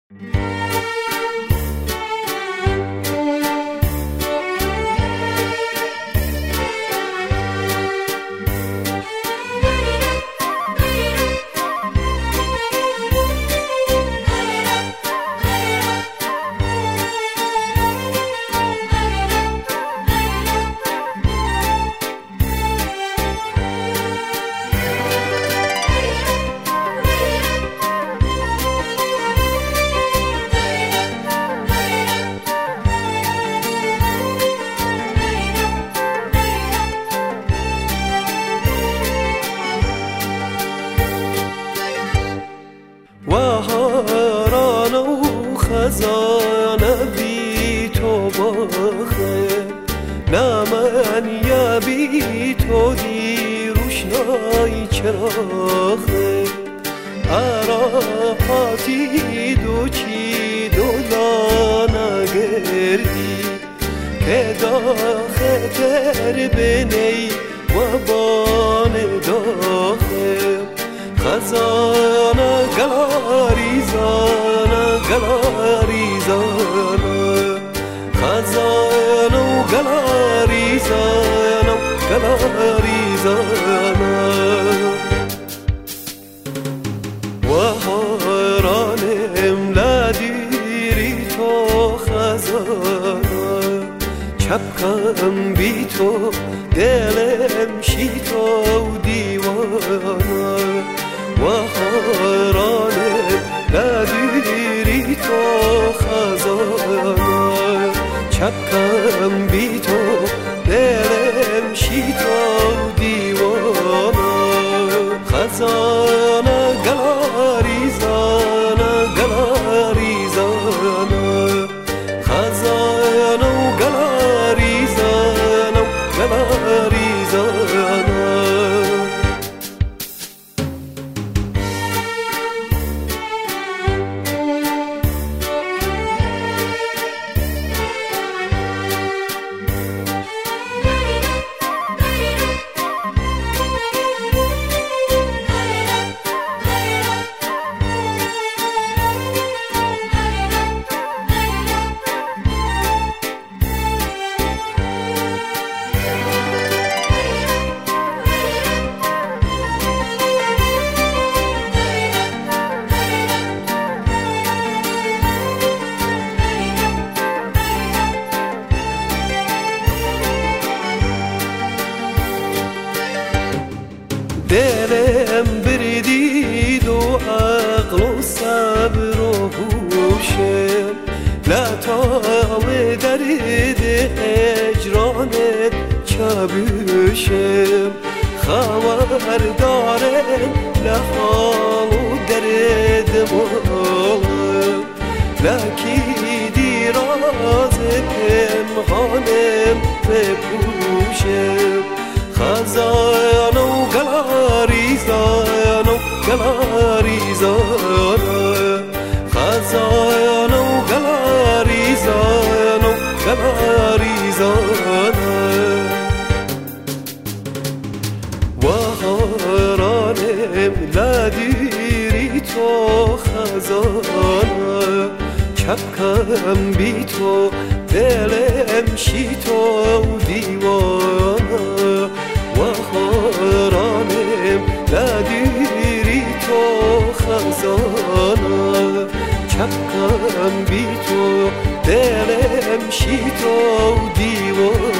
بهاران و خزان بی تو باخه نه من یا بی تو دی روشنای چراغه عراقاتی دو چی دولانا گردی که داخل بنی و بان داخل خزانه گلاریزانه گلاریزانه خزانه و گلاریزانه گلاریزانه و حرانم لدیری تو خزانه چپکم بی تو دلم شی تو دیوانه و حرانم لدیری تو خزانه چپکم بی تو دلم شی تو دیوانه خزانه گلاریزانه گلاریزانه خزانه و گلاریزانه گلاریزانه دلم بردید و عقل و صبر و هوشم لطاوه درد هجرانت چابوشم خبر داره لحال و درد مالم لکی دیراز پنهانم بپوشم خزانه و گلاریزانه گلاریزانه خزانه و گلاریزانه گلاریزانه و حرانم لدیری تو خزانه چپکم بی تو دلم شی تو دیوانه و حرانم لدیری تو خزانه چپکم بی تو دلم شی تو دیوانه